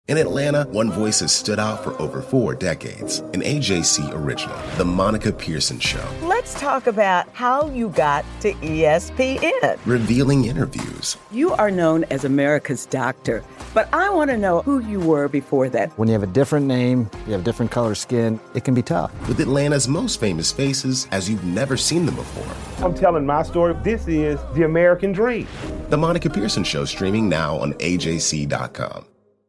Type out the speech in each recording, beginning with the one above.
In Atlanta, one voice has stood out for over 4 decades. An AJC original, The Monica Pearson Show. Let's talk about how you got to ESPN. Revealing interviews. You are known as America's doctor, but I want to know who you were before that. When you have a different name, you have different color skin, it can be tough. With Atlanta's most famous faces as you've never seen them before. I'm telling my story. This is the American dream. The Monica Pearson Show, streaming now on AJC.com.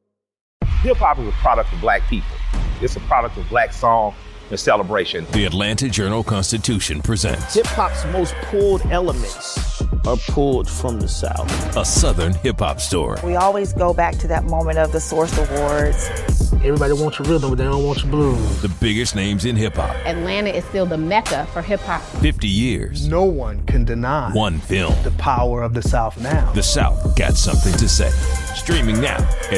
Hip-hop is a product of black people. It's a product of black song and celebration. The Atlanta Journal-Constitution presents hip-hop's most pulled elements are pulled from the South. A Southern hip-hop story. We always go back to that moment of the Source Awards. Everybody wants your rhythm, but they don't want your blues. The biggest names in hip-hop. Atlanta is still the mecca for hip-hop. 50 years. No one can deny one film. The power of the South now. The South got something to say. Streaming now at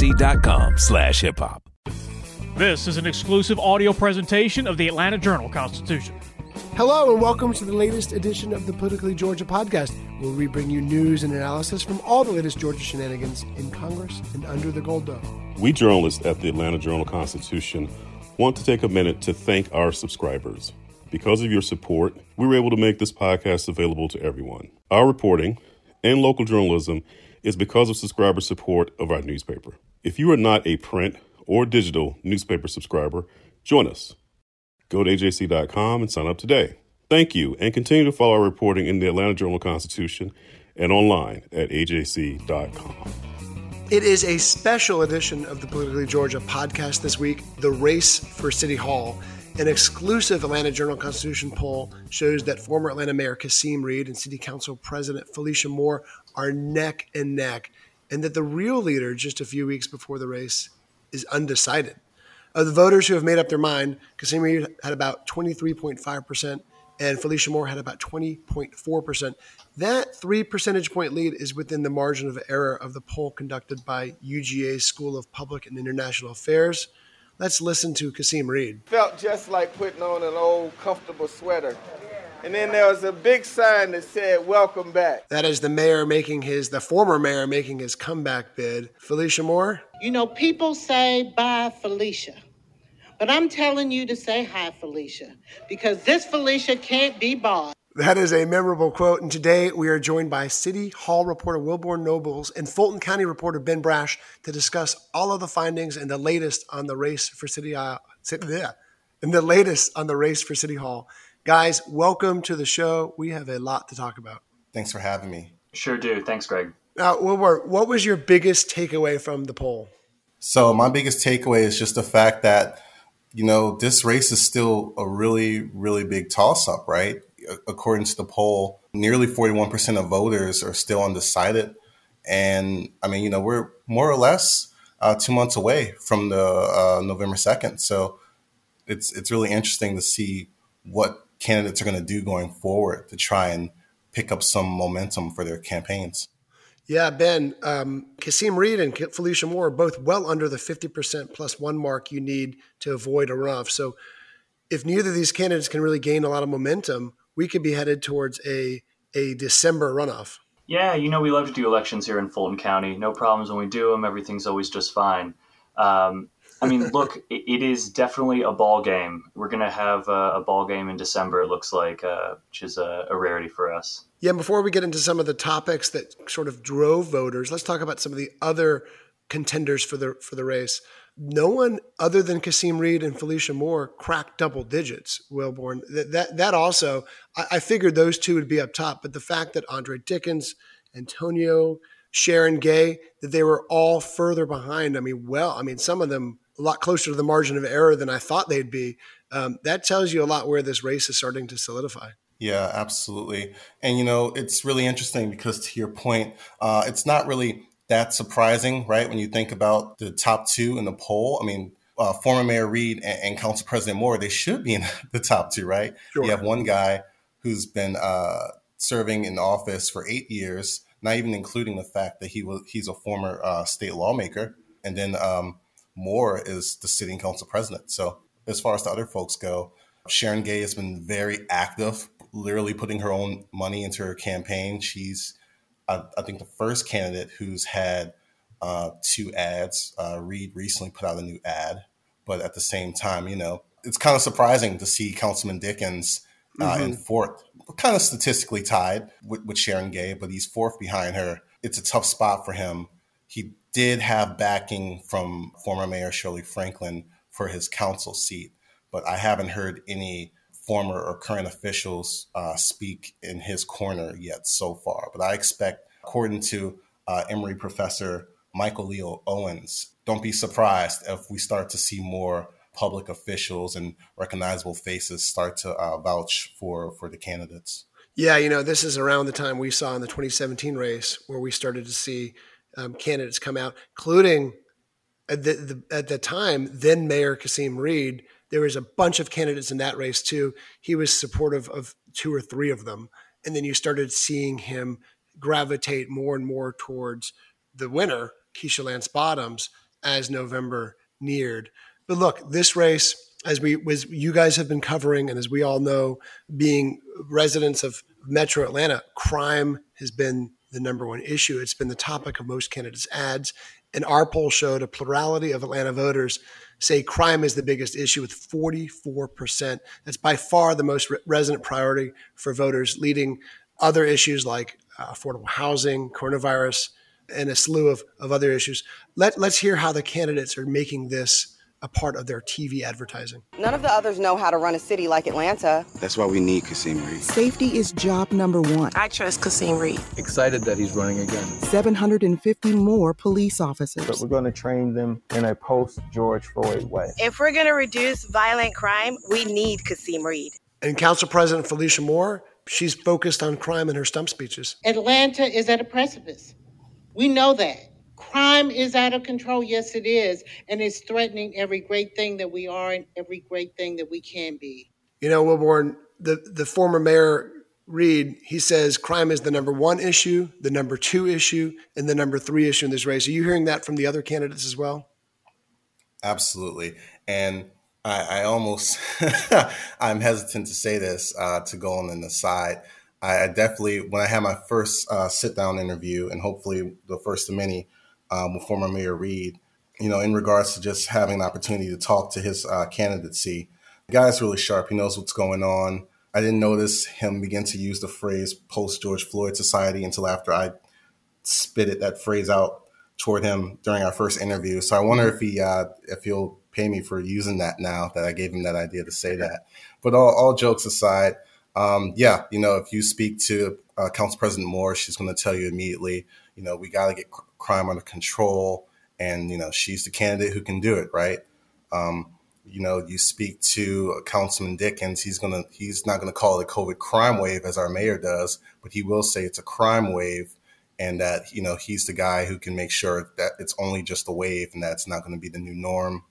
ajc.com/hiphop. This is an exclusive audio presentation of the Atlanta Journal-Constitution. Hello and welcome to the latest edition of the Politically Georgia podcast, where we bring you news and analysis from all the latest Georgia shenanigans in Congress and under the gold dome. We journalists at the Atlanta Journal-Constitution want to take a minute to thank our subscribers. Because of your support, we were able to make this podcast available to everyone. Our reporting and local journalism is because of subscriber support of our newspaper. If you are not a print or digital newspaper subscriber, join us. Go to ajc.com and sign up today. Thank you, and continue to follow our reporting in the Atlanta Journal-Constitution and online at ajc.com. It is a special edition of the Politically Georgia podcast this week, The Race for City Hall. An exclusive Atlanta Journal-Constitution poll shows that former Atlanta Mayor Kasim Reed and City Council President Felicia Moore are neck and neck, and that the real leader just a few weeks before the race is undecided. Of the voters who have made up their mind, Kasim Reed had about 23.5% and Felicia Moore had about 20.4%. That 3 percentage point lead is within the margin of error of the poll conducted by UGA's School of Public and International Affairs. Let's listen to Kasim Reed. Felt just like putting on an old comfortable sweater. And then there was a big sign that said, "Welcome back." That is the former mayor making his comeback bid. Felicia Moore? You know, people say bye, Felicia. But I'm telling you to say hi, Felicia, because this Felicia can't be bought. That is a memorable quote. And today we are joined by City Hall reporter Wilborn Nobles and Fulton County reporter Ben Brash to discuss all of the findings and the latest on the race for City Hall. Guys, welcome to the show. We have a lot to talk about. Thanks for having me. Sure do. Thanks, Greg. Now, Wilbur, what was your biggest takeaway from the poll? So my biggest takeaway is just the fact that, this race is still a really, really big toss-up, right? According to the poll, nearly 41% of voters are still undecided. And, we're more or less 2 months away from the November 2nd. So it's really interesting to see what candidates are going to do going forward to try and pick up some momentum for their campaigns. Yeah, Ben, Kasim Reed and Felicia Moore are both well under the 50% plus one mark you need to avoid a runoff. So if neither of these candidates can really gain a lot of momentum, we could be headed towards a December runoff. Yeah, we love to do elections here in Fulton County. No problems when we do them. Everything's always just fine. Look, it is definitely a ball game. We're going to have a ball game in December, it looks like, which is a rarity for us. Yeah, before we get into some of the topics that sort of drove voters, let's talk about some of the other contenders for the race. No one other than Kasim Reed and Felicia Moore cracked double digits, Wilborn. That also, I figured those two would be up top, but the fact that Andre Dickens, Antonio, Sharon Gay, that they were all further behind. Some of them a lot closer to the margin of error than I thought they'd be. That tells you a lot where this race is starting to solidify. Yeah, absolutely. And, it's really interesting because to your point, it's not really that surprising, right? When you think about the top two in the poll. Former Mayor Reed and Council President Moore, they should be in the top two, right? Sure. You have one guy who's been serving in office for 8 years, not even including the fact that he's a former state lawmaker. And then Moore is the sitting council president. So as far as the other folks go, Sharon Gay has been very active, literally putting her own money into her campaign. She's, I think, the first candidate who's had 2 ads. Reed recently put out a new ad, but at the same time, it's kind of surprising to see Councilman Dickens in fourth, kind of statistically tied with Sharon Gay, but he's fourth behind her. It's a tough spot for him. He did have backing from former Mayor Shirley Franklin for his council seat, but I haven't heard any former or current officials speak in his corner yet so far. But I expect, according to Emory professor Michael Leo Owens, don't be surprised if we start to see more public officials and recognizable faces start to vouch for the candidates. Yeah, this is around the time we saw in the 2017 race where we started to see candidates come out, including at the time, then Mayor Kasim Reed. There was a bunch of candidates in that race too. He was supportive of 2 or 3 of them. And then you started seeing him gravitate more and more towards the winner, Keisha Lance Bottoms, as November neared. But look, this race, as you guys have been covering, and as we all know, being residents of Metro Atlanta, crime has been the number one issue. It's been the topic of most candidates' ads. And our poll showed a plurality of Atlanta voters say crime is the biggest issue with 44%. That's by far the most resonant priority for voters, leading other issues like affordable housing, coronavirus, and a slew of other issues. Let's hear how the candidates are making this a part of their TV advertising. None of the others know how to run a city like Atlanta. That's why we need Kasim Reed. Safety is job number one. I trust Kasim Reed. Excited that he's running again. 750 more police officers. But we're going to train them in a post-George Floyd way. If we're going to reduce violent crime, we need Kasim Reed. And Council President Felicia Moore, she's focused on crime in her stump speeches. Atlanta is at a precipice. We know that. Crime is out of control. Yes, it is. And it's threatening every great thing that we are and every great thing that we can be. Wilborn, the former Mayor Reed, he says crime is the number 1 issue, the number 2 issue, and the number 3 issue in this race. Are you hearing that from the other candidates as well? Absolutely. And I almost, I'm hesitant to say this, to go on an aside. I definitely, when I had my first sit-down interview, and hopefully the first of many, with former Mayor Reed, in regards to just having an opportunity to talk to his candidacy. The guy's really sharp. He knows what's going on. I didn't notice him begin to use the phrase post-George Floyd society until after I spitted that phrase out toward him during our first interview. So I wonder if he'll pay me for using that now that I gave him that idea to say that. But all jokes aside, if you speak to Council President Moore, she's going to tell you immediately, we got to get crime under control. And, she's the candidate who can do it, right? You speak to Councilman Dickens, he's not going to call it a COVID crime wave as our mayor does, but he will say it's a crime wave and that, he's the guy who can make sure that it's only just a wave and that's not going to be the new norm.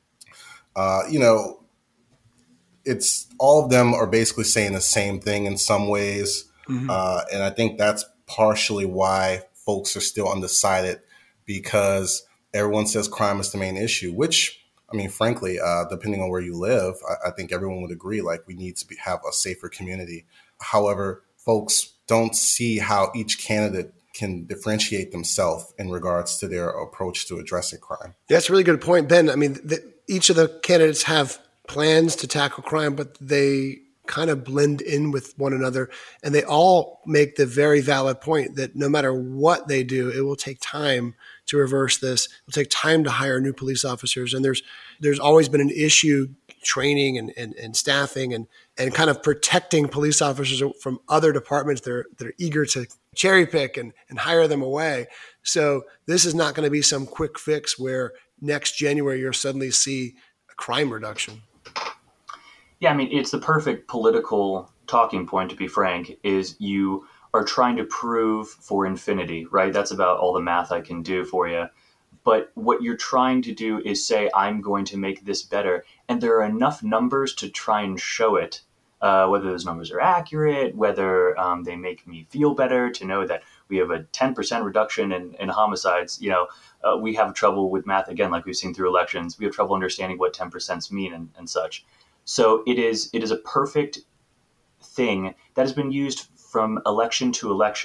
It's all of them are basically saying the same thing in some ways. Mm-hmm. And I think that's partially why folks are still undecided, because everyone says crime is the main issue, which, frankly, depending on where you live, I think everyone would agree, like, we need to have a safer community. However, folks don't see how each candidate can differentiate themselves in regards to their approach to addressing crime. That's a really good point, Ben. Each of the candidates have plans to tackle crime, but they kind of blend in with one another. And they all make the very valid point that no matter what they do, it will take time to reverse this. It will take time to hire new police officers. And there's always been an issue training and staffing and kind of protecting police officers from other departments that are eager to cherry pick and hire them away. So this is not going to be some quick fix where next January you'll suddenly see a crime reduction. Yeah, it's the perfect political talking point, to be frank, is you are trying to prove for infinity, right? That's about all the math I can do for you. But what you're trying to do is say, I'm going to make this better. And there are enough numbers to try and show it, whether those numbers are accurate, whether they make me feel better, to know that we have a 10% reduction in homicides. We have trouble with math, again, like we've seen through elections. We have trouble understanding what 10% mean and such. So it is a perfect thing that has been used from election to election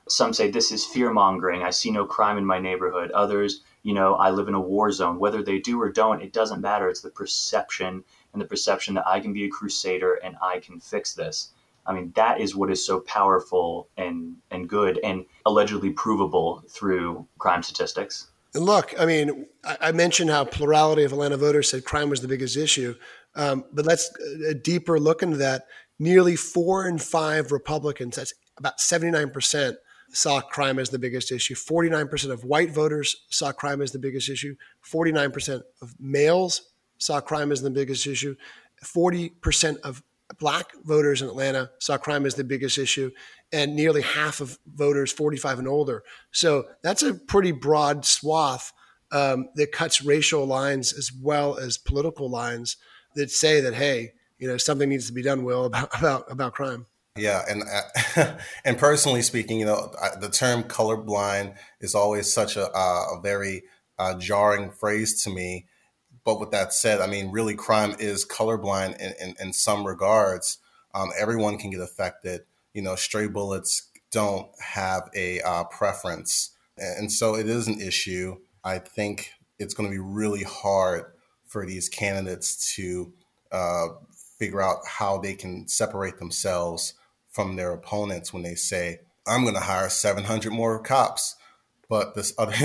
Some say this is fear-mongering. I see no crime in my neighborhood. Others, I live in a war zone. Whether they do or don't, it doesn't matter. It's the perception that I can be a crusader and I can fix this. I mean, that is what is so powerful and good and allegedly provable through crime statistics. And look, I mean, I mentioned how plurality of Atlanta voters said crime was the biggest issue. But let's a deeper look into that. Nearly 4 in 5 Republicans, that's about 79%, saw crime as the biggest issue. 49% of white voters saw crime as the biggest issue. 49% of males saw crime as the biggest issue. 40% of Black voters in Atlanta saw crime as the biggest issue, and nearly half of voters 45 and older. So that's a pretty broad swath that cuts racial lines as well as political lines that say that, hey, something needs to be done, Will, about crime. Yeah, and personally speaking, the term colorblind is always such a very jarring phrase to me. But with that said, I mean, really, crime is colorblind in some regards. Everyone can get affected. Stray bullets don't have a preference. And so it is an issue. I think it's going to be really hard for these candidates to figure out how they can separate themselves from their opponents when they say, I'm going to hire 700 more cops. But this other,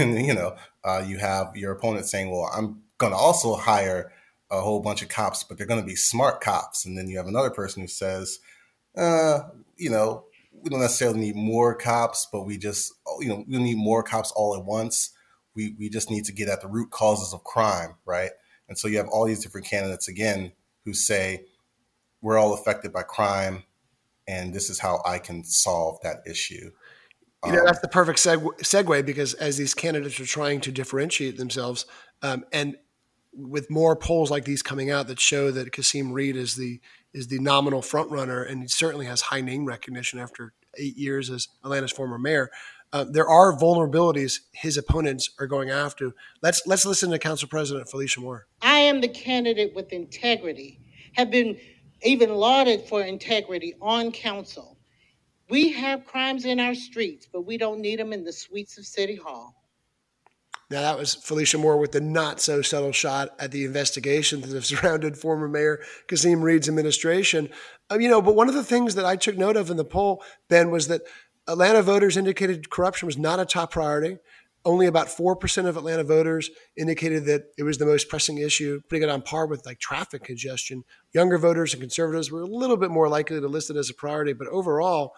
you have your opponent saying, well, I'm going to also hire a whole bunch of cops, but they're going to be smart cops. And then you have another person who says, we don't necessarily need more cops, but we just, we need more cops all at once. We just need to get at the root causes of crime, right? And so you have all these different candidates, again, who say, we're all affected by crime, and this is how I can solve that issue. That's the perfect segue, because as these candidates are trying to differentiate themselves, and with more polls like these coming out that show that Kasim Reed is the nominal front runner, and he certainly has high name recognition after 8 years as Atlanta's former mayor, there are vulnerabilities his opponents are going after. Let's listen to Council President Felicia Moore. I am the candidate with integrity, have been even lauded for integrity on council. We have crimes in our streets, but we don't need them in the suites of City Hall. Now, that was Felicia Moore with the not-so-subtle shot at the investigations that have surrounded former Mayor Kasim Reed's administration. But one of the things that I took note of in the poll, Ben, was that Atlanta voters indicated corruption was not a top priority. Only about 4% of Atlanta voters indicated that it was the most pressing issue, putting it on par with like traffic congestion. Younger voters and conservatives were a little bit more likely to list it as a priority, but overall,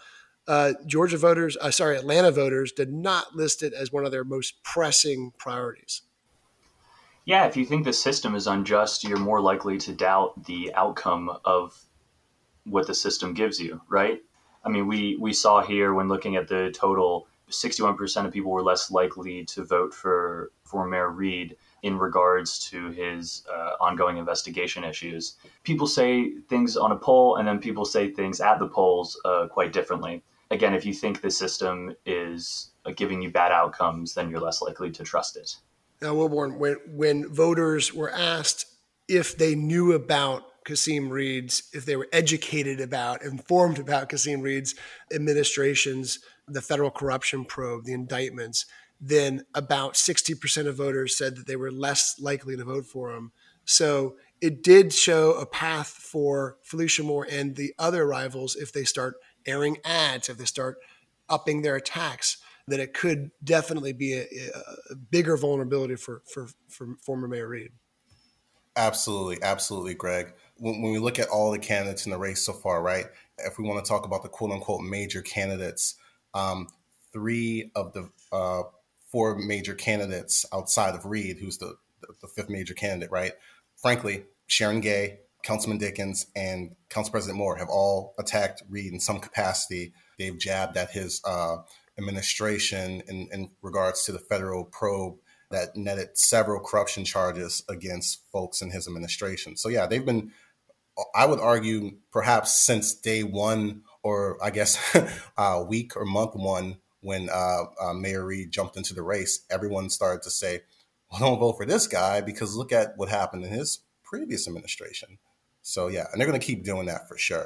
Atlanta voters did not list it as one of their most pressing priorities. Yeah, if you think the system is unjust, you're more likely to doubt the outcome of what the system gives you, right? I mean, we saw here when looking at the total, 61% of people were less likely to vote for Mayor Reed in regards to his ongoing investigation issues. People say things on a poll, and then people say things at the polls quite differently. Again, if you think the system is giving you bad outcomes, then you're less likely to trust it. Now, Wilborn, when voters were asked if they knew about Kasim Reed's, if they were educated about, informed about Kasim Reed's administration's, the federal corruption probe, the indictments, then about 60% of voters said that they were less likely to vote for him. So it did show a path for Felicia Moore and the other rivals if they start airing ads, if they start upping their attacks, that it could definitely be a bigger vulnerability for former Mayor Reed. Absolutely, Greg. When we look at all the candidates in the race so far, right, if we want to talk about the quote-unquote major candidates, 3 of the 4 major candidates outside of Reed, who's the 5th major candidate, right, frankly, Sharon Gay, Councilman Dickens, and Council President Moore have all attacked Reed in some capacity. They've jabbed at his administration in regards to the federal probe that netted several corruption charges against folks in his administration. So yeah, they've been, I would argue, perhaps since day one, or I guess week or month one, when Mayor Reed jumped into the race, everyone started to say, well, don't vote for this guy because look at what happened in his previous administration. So yeah, and they're going to keep doing that for sure.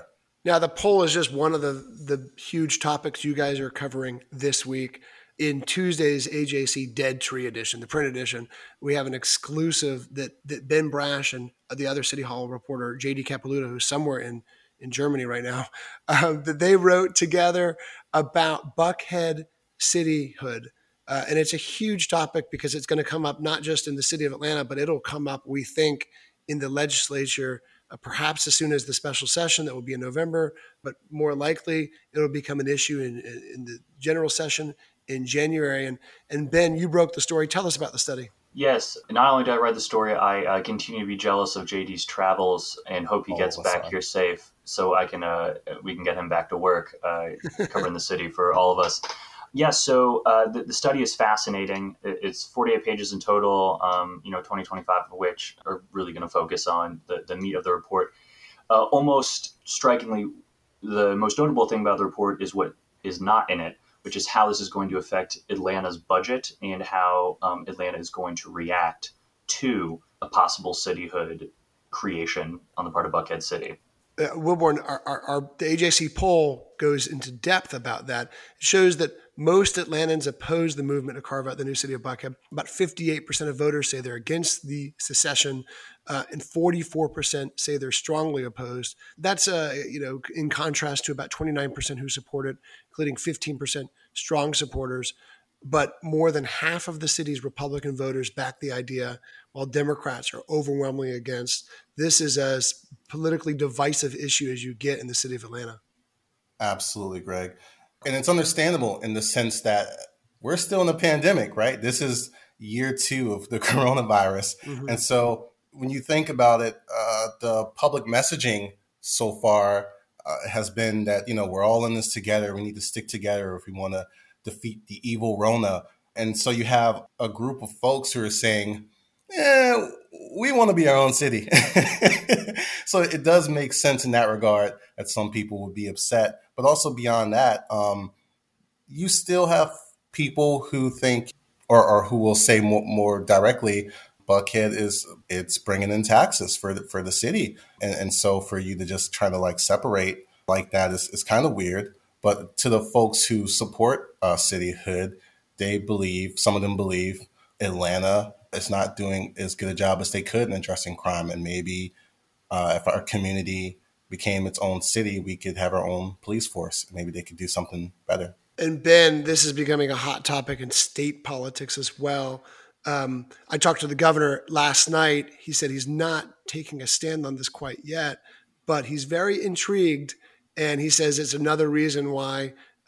Now, the poll is just one of the huge topics you guys are covering this week. In Tuesday's AJC Dead Tree edition, the print edition, we have an exclusive that Ben Brash and the other City Hall reporter, JD Capilouto, who's somewhere in Germany right now, that they wrote together about Buckhead cityhood. And it's a huge topic because it's going to come up not just in the city of Atlanta, but it'll come up, we think, in the legislature, perhaps as soon as the special session that will be in November, but more likely it'll become an issue in the general session in January. And Ben, you broke the story. Tell us about the study. Yes. Not only did I read the story, I continue to be jealous of JD's travels and hope he gets back here safe so I can we can get him back to work covering the city for all of us. Yes, so the study is fascinating. It's 48 pages in total, 20, 25 of which are really going to focus on the meat of the report. Almost strikingly, the most notable thing about the report is what is not in it, which is how this is going to affect Atlanta's budget and how Atlanta is going to react to a possible cityhood creation on the part of Buckhead City. Wilborn, the AJC poll goes into depth about that. It shows that most Atlantans oppose the movement to carve out the new city of Buckhead. About 58% of voters say they're against the secession, and 44% say they're strongly opposed. That's in contrast to about 29% who support it, including 15% strong supporters. But more than half of the city's Republican voters back the idea, while Democrats are overwhelmingly against. This is as politically divisive issue as you get in the city of Atlanta. Absolutely, Greg. And it's understandable in the sense that we're still in a pandemic, right? This is year 2 of the coronavirus. Mm-hmm. And so when you think about it, the public messaging so far has been that, we're all in this together. We need to stick together if we want to defeat the evil Rona. And so you have a group of folks who are saying, we want to be our own city. So it does make sense in that regard that some people would be upset. But also beyond that, you still have people who think or who will say more directly, Buckhead it's bringing in taxes for the city. And so for you to just try to separate like that is kind of weird. But to the folks who support cityhood, some of them believe Atlanta is not doing as good a job as they could in addressing crime. And maybe if our community became its own city, we could have our own police force. Maybe they could do something better. And Ben, this is becoming a hot topic in state politics as well. I talked to the governor last night. He said he's not taking a stand on this quite yet, but he's very intrigued. And he says it's another reason why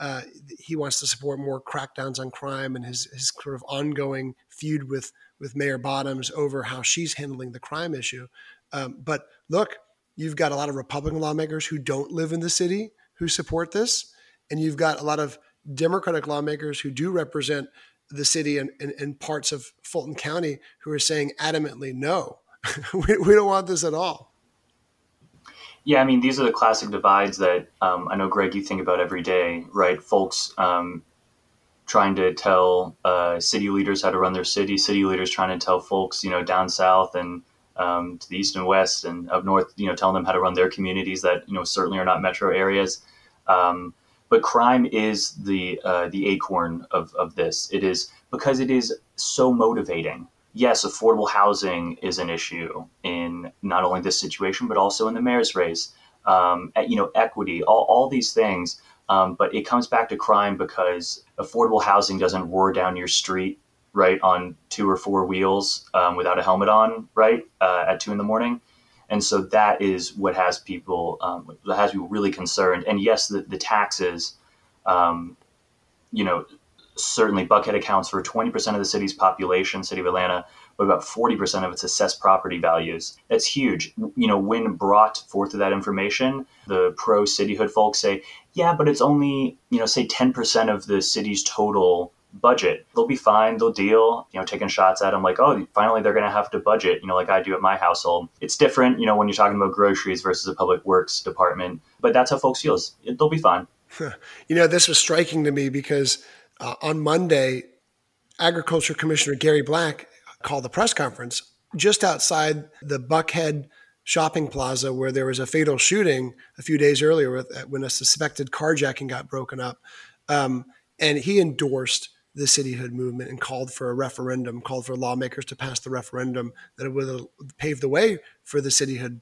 he wants to support more crackdowns on crime and his sort of ongoing feud with Mayor Bottoms over how she's handling the crime issue. But look, you've got a lot of Republican lawmakers who don't live in the city who support this. And you've got a lot of Democratic lawmakers who do represent the city and parts of Fulton County who are saying adamantly, no, we don't want this at all. Yeah, I mean, these are the classic divides that I know, Greg, you think about every day, right? Folks trying to tell city leaders how to run their city leaders trying to tell folks, down south and to the east and west and up north, telling them how to run their communities that, certainly are not metro areas. But crime is the acorn of this. It is because it is so motivating. Yes, affordable housing is an issue in not only this situation, but also in the mayor's race, equity, all these things. But it comes back to crime because affordable housing doesn't roar down your street, right, on 2 or 4 wheels without a helmet on, right, at 2 a.m. And so that is what has people really concerned. And yes, the taxes, certainly Buckhead accounts for 20% of the city's population, city of Atlanta, but about 40% of its assessed property values. That's huge. When brought forth to that information, the pro-cityhood folks say, yeah, but it's only, say 10% of the city's total budget. They'll be fine. They'll deal, taking shots at them like, oh, finally they're going to have to budget, like I do at my household. It's different, when you're talking about groceries versus a public works department, but that's how folks feel. They'll be fine. This was striking to me because on Monday, Agriculture Commissioner Gary Black called the press conference just outside the Buckhead shopping plaza where there was a fatal shooting a few days earlier when a suspected carjacking got broken up. And he endorsed the cityhood movement and called for a referendum, called for lawmakers to pass the referendum that would pave the way for the cityhood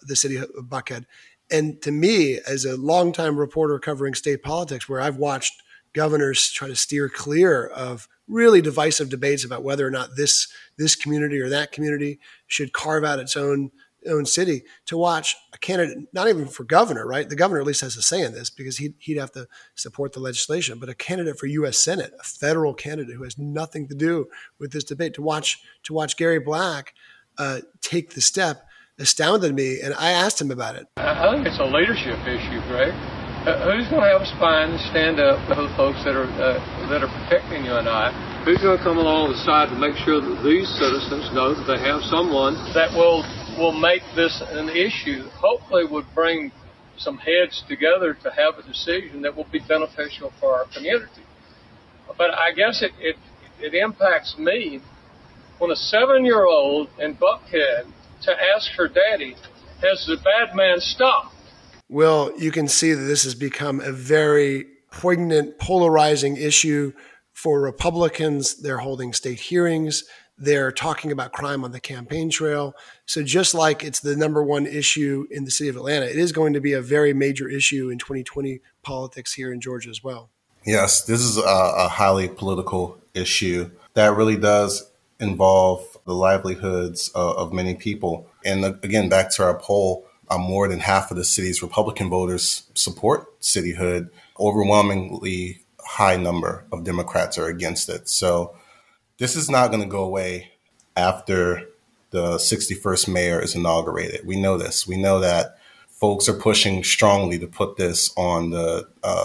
of Buckhead. And to me, as a longtime reporter covering state politics, where I've watched governors try to steer clear of really divisive debates about whether or not this community or that community should carve out its own city, to watch a candidate, not even for governor, right? The governor at least has a say in this because he'd have to support the legislation, but a candidate for U.S. Senate, a federal candidate who has nothing to do with this debate, to watch Gary Black take the step astounded me, and I asked him about it. I think it's a leadership issue, Greg. Who's going to have a spine to stand up for the folks that are protecting you and I? Who's going to come along the side to make sure that these citizens know that they have someone that will make this an issue, hopefully would bring some heads together to have a decision that will be beneficial for our community. But I guess it impacts me when a 7-year-old in Buckhead to ask her daddy, has the bad man stopped? Well, you can see that this has become a very poignant, polarizing issue for Republicans. They're holding state hearings. They're talking about crime on the campaign trail. So just like it's the number one issue in the city of Atlanta, it is going to be a very major issue in 2020 politics here in Georgia as well. Yes, this is a highly political issue that really does involve the livelihoods of many people. And again, back to our poll, more than half of the city's Republican voters support cityhood. Overwhelmingly high number of Democrats are against it. So this is not going to go away after the 61st mayor is inaugurated. We know this. We know that folks are pushing strongly to put this on the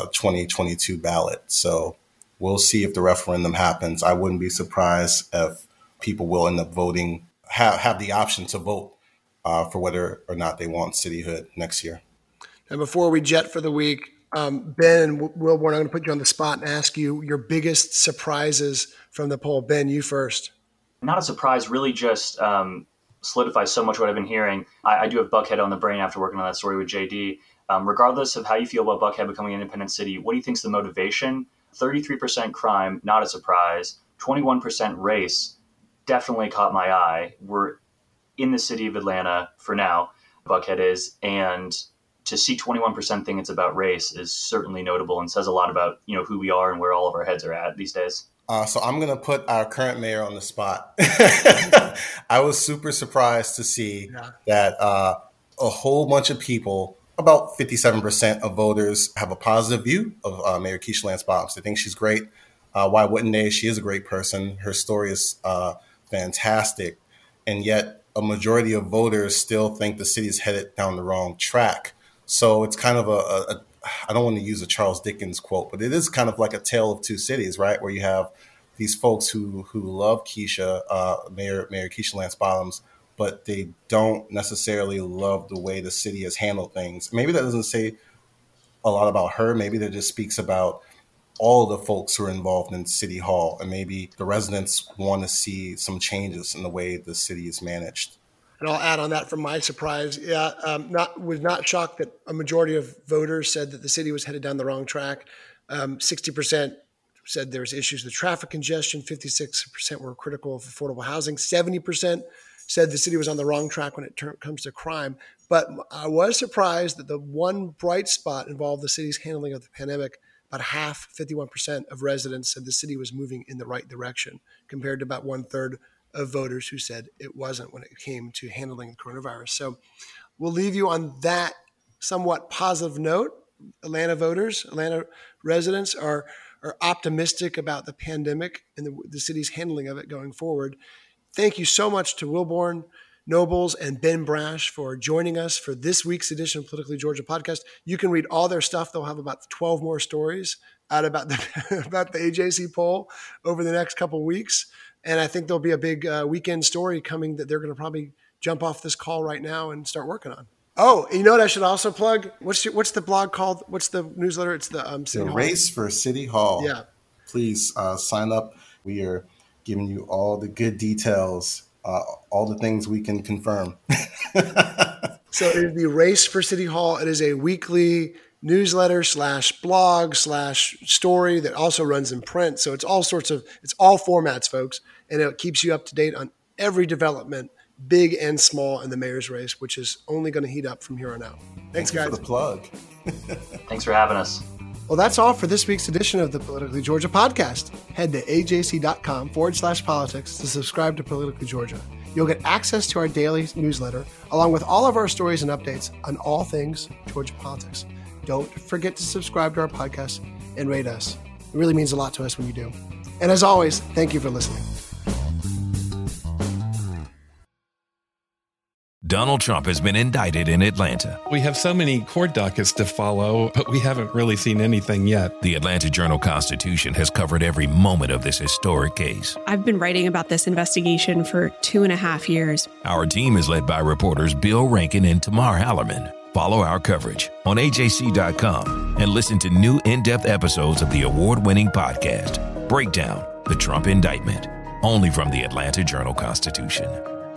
2022 ballot. So we'll see if the referendum happens. I wouldn't be surprised if people will end up voting, have the option to vote for whether or not they want cityhood next year. And before we jet for the week, Ben and Wilborn, I'm going to put you on the spot and ask you your biggest surprises from the poll. Ben, you first. Not a surprise, really just solidifies so much what I've been hearing. I do have Buckhead on the brain after working on that story with JD. Regardless of how you feel about Buckhead becoming an independent city, what do you think is the motivation? 33% crime, not a surprise. 21% race, definitely caught my eye. We're in the city of Atlanta for now, Buckhead is, and to see 21% think it's about race is certainly notable and says a lot about, who we are and where all of our heads are at these days. So I'm going to put our current mayor on the spot. I was super surprised to see that a whole bunch of people, about 57% of voters, have a positive view of Mayor Keisha Lance Bottoms. They think she's great. Why wouldn't they? She is a great person. Her story is fantastic. And yet a majority of voters still think the city is headed down the wrong track. So it's kind of I don't want to use a Charles Dickens quote, but it is kind of like a tale of two cities, right? Where you have these folks who love Keisha, Mayor Keisha Lance Bottoms, but they don't necessarily love the way the city has handled things. Maybe that doesn't say a lot about her. Maybe that just speaks about all the folks who are involved in City Hall, and maybe the residents want to see some changes in the way the city is managed. And I'll add on that from my surprise. Was not shocked that a majority of voters said that the city was headed down the wrong track. 60% said there was issues with traffic congestion. 56% were critical of affordable housing. 70% said the city was on the wrong track when it comes to crime. But I was surprised that the one bright spot involved the city's handling of the pandemic. About half, 51% of residents said the city was moving in the right direction, compared to about 1/3 of voters who said it wasn't when it came to handling the coronavirus. So we'll leave you on that somewhat positive note. Atlanta voters, Atlanta residents are optimistic about the pandemic and the city's handling of it going forward. Thank you so much to Wilborn Nobles and Ben Brash for joining us for this week's edition of Politically Georgia podcast. You can read all their stuff. They'll have about 12 more stories out about the AJC poll over the next couple of weeks. And I think there'll be a big weekend story coming that they're going to probably jump off this call right now and start working on. Oh, you know what I should also plug? What's the blog called? What's the newsletter? It's the City Hall. Race for City Hall. Yeah. Please sign up. We are giving you all the good details, all the things we can confirm. So it is the Race for City Hall. It is a weekly newsletter / blog / story that also runs in print. So it's all formats, folks. And it keeps you up to date on every development, big and small, in the mayor's race, which is only going to heat up from here on out. Thanks, guys. For the plug. Thanks for having us. Well, that's all for this week's edition of the Politically Georgia podcast. Head to ajc.com/politics to subscribe to Politically Georgia. You'll get access to our daily newsletter, along with all of our stories and updates on all things Georgia politics. Don't forget to subscribe to our podcast and rate us. It really means a lot to us when you do. And as always, thank you for listening. Donald Trump has been indicted in Atlanta. We have so many court dockets to follow, but we haven't really seen anything yet. The Atlanta Journal-Constitution has covered every moment of this historic case. I've been writing about this investigation for 2.5 years. Our team is led by reporters Bill Rankin and Tamar Hallerman. Follow our coverage on AJC.com and listen to new in-depth episodes of the award-winning podcast, Breakdown, the Trump Indictment, only from the Atlanta Journal-Constitution.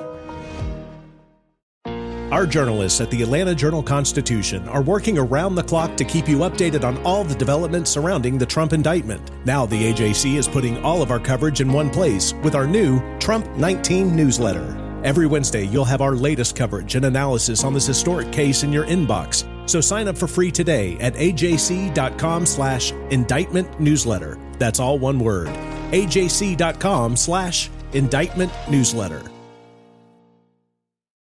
Our journalists at the Atlanta Journal-Constitution are working around the clock to keep you updated on all the developments surrounding the Trump indictment. Now the AJC is putting all of our coverage in one place with our new Trump 19 newsletter. Every Wednesday, you'll have our latest coverage and analysis on this historic case in your inbox. So sign up for free today at ajc.com/indictment newsletter. That's all one word. ajc.com/indictment newsletter.